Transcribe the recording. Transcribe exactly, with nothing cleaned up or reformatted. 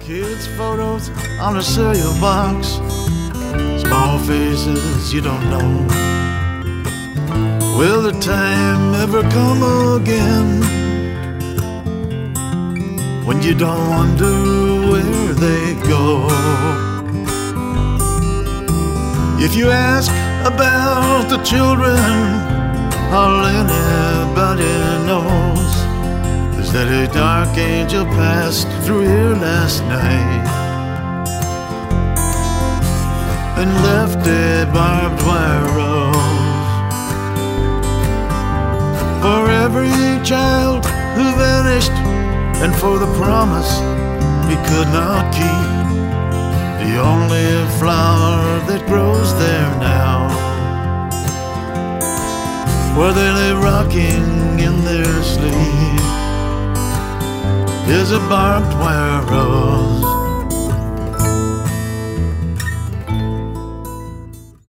Kids' photos on a cereal box, small faces you don't know. Will the time ever come again when you don't wonder where they go? If you ask about the children, all anybody knows is that a dark angel passed through here last night and left a barbed wire rose for every child who vanished, and for the promise he could not keep, the only flower that grows there now, where they lay rocking in their sleep, is a barbed wire rose.